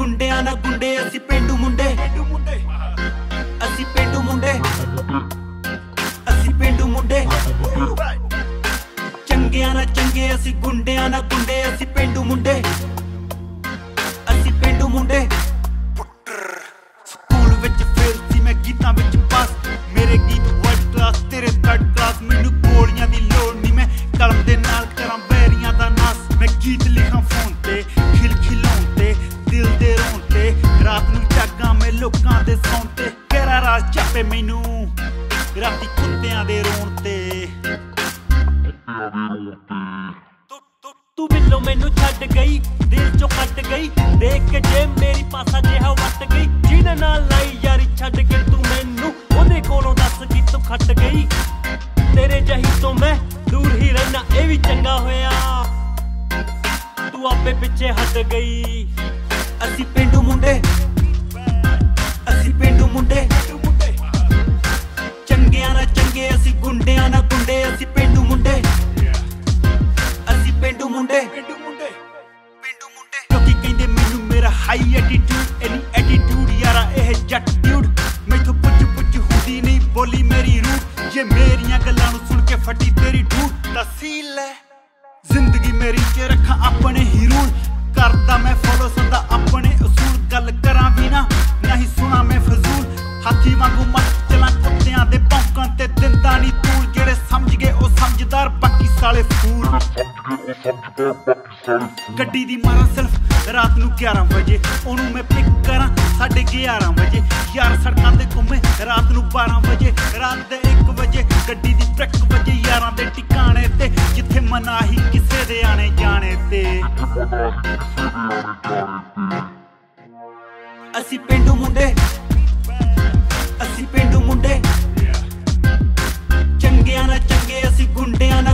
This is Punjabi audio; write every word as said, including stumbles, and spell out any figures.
ਗੁੰਡਿਆਂ ਨਾਲ ਗੁੰਡੇ ਅਸੀਂ ਪੇਂਡੂ ਮੁੰਡੇ ਅਸੀਂ ਪੇਂਡੂ ਮੁੰਡੇ ਅਸੀਂ ਪੇਂਡੂ ਮੁੰਡੇ ਚੰਗਿਆਂ ਨਾਲ ਚੰਗੇ ਅਸੀਂ ਗੁੰਡਿਆਂ ਨਾਲ ਗੁੰਡੇ ਅਸੀਂ ਪੇਂਡੂ ਮੁੰਡੇ ਅਸੀਂ ਪੇਂਡੂ ਮੁੰਡੇ ਸਕੂਲ ਵਿੱਚ ਫੇਲ ਸੀ ਮੈਂ ਗੀਤਾਂ ਵਿੱਚ ਪਾਸ ਮੇਰੇ ਗੀਤ ਵਰਲਡ ਕਲਾਸ ਤੇਰੇ ਥਰਡ ਕਲਾਸ ਮੈਨੂੰ ਗੋਲੀਆਂ ਦੀ ਲੋੜ ਨਹੀਂ ਮੈਂ ਕਲਮ ਦੇ ਨਾਲ ਕਰਾਂ ਬੈਰੀਆਂ ਦਾ ਨਾਸ ਮੈਂ ਗੀਤ ਲਿਖਾਂ ਫੋਨ ਤੇ ਖਿਲ ਖਿਲਾਉਣ ਤੇ ਦਿਲ ਦੇ ਰੋਣ ਤੇ ਰਾਤ ਨੂੰ ਜਾਗਾਂ ਮੈਂ ਲੋਕਾਂ ਦੇ ਸੌਣ ਤੇ ਕਿਹੜਾ ਰਾਜ ਚਾਪੇ ਮੈਨੂੰ ਰਾਤੀ ਕੁੱਤਿਆਂ ਦੇ ਰੋਣ ਤੇ ਤੂੰ ਬਿੱਲੋ ਮੈਨੂੰ ਛੱਡ ਗਈ ਦਿਲ ਚੋਂ ਕੱਟ ਗਈ ਦੇਖ ਕੇ ਜੇ ਮੇਰੀ ਪਾਸਾ ਜਿਹਾ ਵੱਟ ਗਈ ਜਿਹਦੇ ਨਾਲ ਲਾਈ ਯਾਰੀ ਛੱਡ ਕੇ ਤੂੰ ਮੈਨੂੰ ਉਹਦੇ ਕੋਲੋਂ ਦੱਸ ਕਿ ਤੂੰ ਖੱਟ ਗਈ ਤੇਰੇ ਜਹੀ ਤੋਂ ਮੈਂ ਦੂਰ ਹੀ ਰਹਿਣਾ ਇਹ ਵੀ ਚੰਗਾ ਹੋਇਆ ਤੂੰ ਆਪੇ ਪਿੱਛੇ ਹਟ ਗਈ ਅਸੀਂ ਪੇਂਡੂ ਮੁੰਡੇ ਅਸੀਂ ਪੇਂਡੂ ਮੁੰਡੇ ਚੰਗਿਆਂ ਨਾਲ ਚੰਗੇ ਅਸੀਂ ਗੁੰਡਿਆਂ ਨਾਲ ਗੁੰਡੇ ਅਸੀਂ ਪੇਂਡੂ ਮੁੰਡੇ ਅਸੀਂ ਪੇਂਡੂ ਮੁੰਡੇ ਪੇਂਡੂ ਮੁੰਡੇ ਪੇਂਡੂ ਮੁੰਡੇ ਲੋਕੀ ਕਹਿੰਦੇ ਮੈਨੂੰ ਮੇਰਾ ਹਾਈ ਐਟੀਟਿਊਡ ਐਨੀ ਐਟੀਟਿਊਡ ਯਾਰਾ ਇਹ ਜੱਟ ਡਿਊਡ ਮੈਥੋਂ ਪੁੱਛ ਪੁੱਛ ਹੁੰਦੀ ਨਹੀਂ ਬੋਲੀ ਮੇਰੀ ਰੂਹ ਜੇ ਮੇਰੀਆਂ ਗੱਲਾਂ ਨੂੰ ਸੁਣ ਕੇ ਫਟੀ ਤੇਰੀ ਢੂਹ ਤਾਂ ਸੀਲ ਹੈ ਜ਼ਿੰਦਗੀ ਮੇਰੀ ਚ ਰੱਖਾਂ ਆਪਣੇ ਹੀ ਰੂਲ ਕਰਦਾ ਮੈਂ ਫੋਲੋ ਸਦਾ ਆਪਣੇ ਅਸੂਲ ਗੱਲ ਕਰਾਂ ਵੀ ਨਾ ਨਹੀਂ ਸੁਣਾ ਮੈਂ ਫਜ਼ੂਲ ਹਾਥੀ ਵਾਂਗੂ ਮੱਤ ਚਲਾਂ ਕੁੱਤਿਆਂ ਦੇ ਭੌਂਕਾਂ ਤੇ ਦਿੰਦਾ ਨਹੀਂ ਤੂਲ ਜਿਹੜੇ ਸਮਝ ਗਏ ਉਹ ਸਮਝਦਾਰ ਬਾਕੀ ਸਾਲੇ ਫੂਲ ਗੱਡੀ ਦੀ ਮਾਰਾਂ ਸਿਰਫ ਰਾਤ ਨੂੰ ਗਿਆਰਾਂ ਵਜੇ ਉਹਨੂੰ ਮੈਂ ਪਿਕ ਕਰਾਂ ਸਾਢੇ ਗਿਆਰਾਂ ਵਜੇ ਯਾਰ ਸੜਕਾਂ ਤੇ ਘੁੰਮੇ ਰਾਤ ਨੂੰ ਬਾਰਾਂ ਵਜੇ ਰਾਤ ਦੇ ਇੱਕ ਵਜੇ ਗੱਡੀ ਦੀ ਟਰੱਕ ਵਜੇ ਯਾਰਾਂ ਦੇ ਟਿਕਾਣੇ ਤੇ ਜਿੱਥੇ ਮਨਾਹੀ ਕਿਸੇ ਦੇ ਆਣੇ ਜਾਣੇ ਤੇ ਅਸੀਂ ਪੇਂਡੂ ਮੁੰਡੇ ਅਸੀਂ ਪੇਂਡੂ ਮੁੰਡੇ ਚੰਗਿਆਂ ਨਾਲ ਚੰਗੇ ਅਸੀਂ ਗੁੰਡਿਆਂ ਨਾਲ